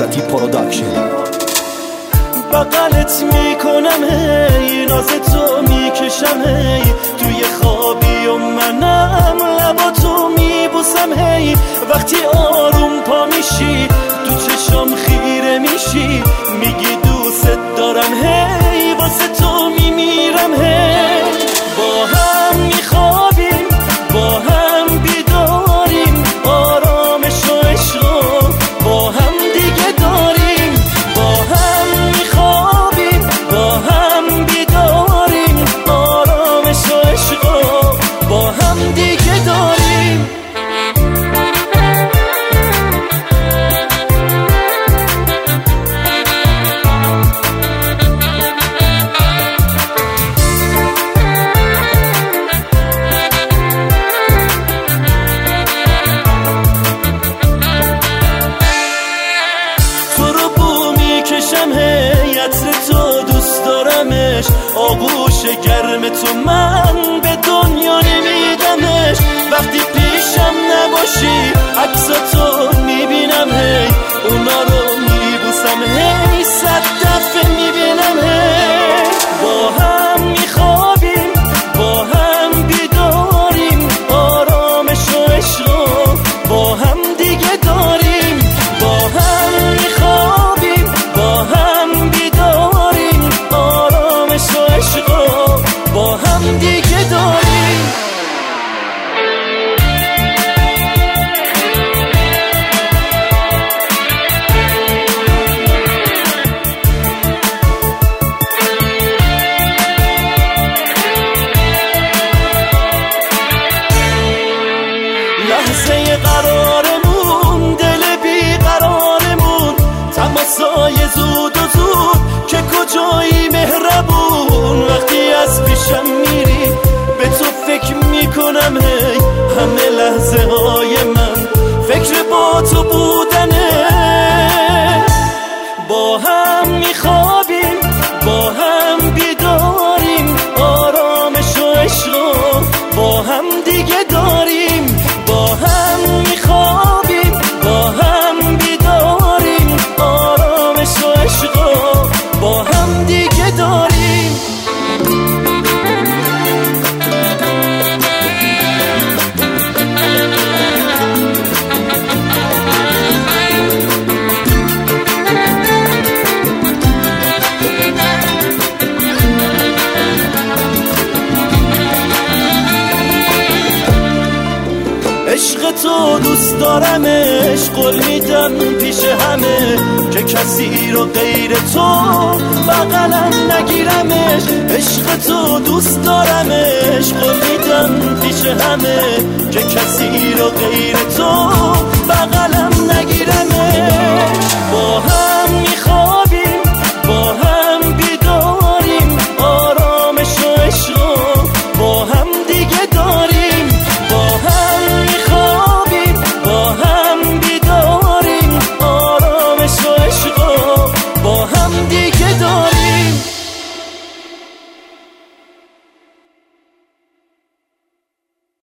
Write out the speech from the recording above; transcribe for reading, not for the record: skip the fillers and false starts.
وسطی پروداکشن. بغلت میکنم هی، ناز تو میکشم هی، توی خوابی و منم لباتو میبوسم هی. وقتی آروم پا میشی تو چشام خیره میشی، میگی دوست دارم هی، واسه تو میمیرم هی. با هم میخوابیم با هم بیداریم، آرامش و عشق با هم دیگه داریم. با هم میخوابیم با هم بیداریم، آرامش و عشق با هم دیگه داریم. آغوش گرم تو من به دنیا نمیدمش، وقتی پیشم نباشی عکساتو میبینم هی، اونا رو میبوسم هی، 100 دفعه میبینم هی. با هم میخوابیم با هم بیداریم، آرامش و عشق با هم دیگه داریم. با هم میخوابیم با هم بیداریم، آرامش و عشق با هم دیگه داریم. لحظه قرارمون، دل بیقرارمون، تماسای زود و زود که کجایی مهربون. وقتی از پیشم میری به تو فکر میکنم هی، همه لحظه های من فکر با تو بودنه. با هم میخوابیم با هم بیداریم، آرامش و عشق با هم دیگه داریم. با هم میخوابیم با هم بیداریم، آرامش و عشق با هم دیگه داریم. عشق تو دوست دارمش، قول میدم پیش همه که کسی رو غیر تو بغلم نگیرمش. عشق تو دوست دارمش، قول میدم پیش همه که کسی رو غیر تو بغلم